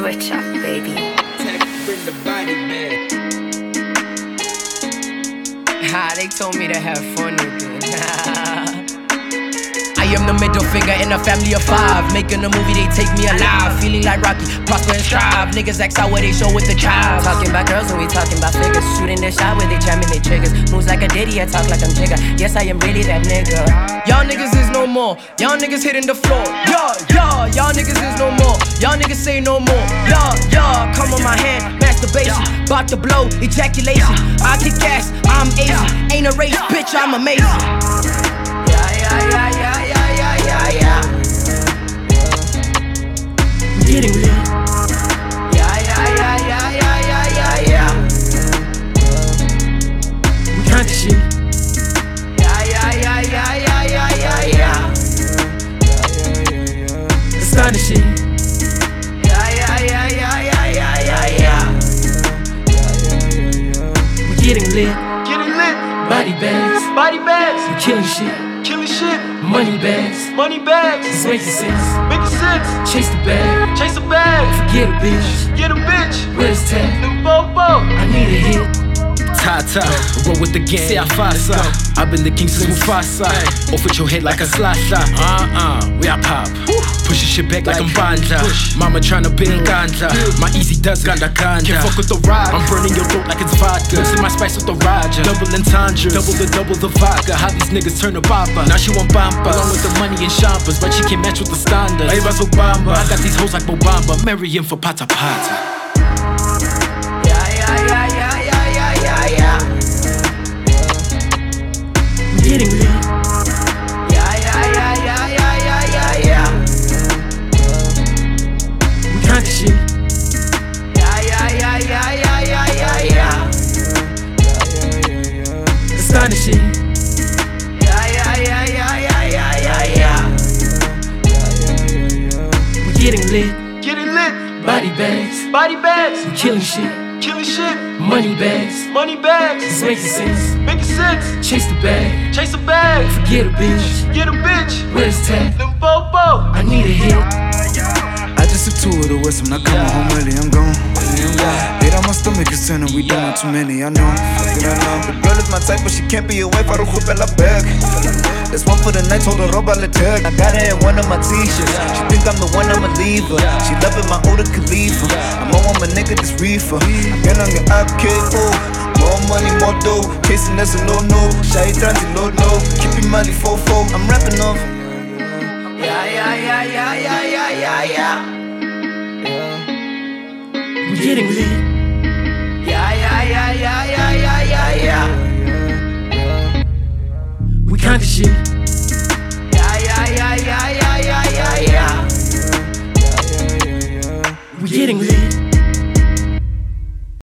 Switch up, baby. Bring the body back. They told me to have fun with it. I am the middle finger in a family of 5. Making a movie, they take me alive. Feeling like Rocky, prosper and strive. Niggas ask out what they show with the child. Talking about girls when we talking about figures. Shooting their shot where they jamming their triggers. Moves like a Diddy, I talk like I'm Jigga. Yes, I am really that nigga. Y'all niggas is no more. Y'all niggas hitting the floor. Y'all niggas is no more. Y'all niggas say no more. Y'all, come on my hand, masturbation. Bout to blow, ejaculation. I kick ass, I'm Asian. Ain't a race, bitch, I'm amazing. Yeah. We getting lit. Yeah. We kinda shit. Yeah. It's kinda shit. Yeah. We getting lit. Body bags. We killing shit. Money bags. It's making sense. Chase the bag. Forget a bitch. Where's Ted? I need a hit. Tata, roll with the gang, c'est Afasa. I've been the king since Mufasa. Off with your head like a slasher. We are pop. Pushing shit back like I'm Banja. Mama tryna bend ganja. My easy does ganda. Can't fuck with the rock. I'm burning your throat like it's vodka. Mixing my spice with the Raja. Double entendres. Double the vodka. How these niggas turn to papa. Now she want bamba. Along with the money and shoppers, but she can't match with the standards. I got these hoes like Bobamba. Marrying for pata pata. We getting lit. Yeah. We kinda shit. Yeah. It's kinda shit. Yeah. We getting lit. Body bags. We killing shit. Money bags. It's making sense. Chase the bag. Forget a bitch. Where's Ted? I need a hit. I just took 2 of the West, I'm not coming home early, I'm gone. Hate on my stomach is turning, we don't want too many, I know. The girl is my type, but she can't be a wife, I don't whip at la bag. There's one for the night, told her rob I let her. I got her in one of my t-shirts. She think I'm the one, I'ma leave her. She loving my older Khalifa. I'm on my nigga, this reefer. Again, I'm your IKO. More money, more dough. Chasing that's a no-no. Shy transi, no. Keeping money, 4-4. I'm rapping off. Yeah. We getting lit. Yeah. We kinda shit.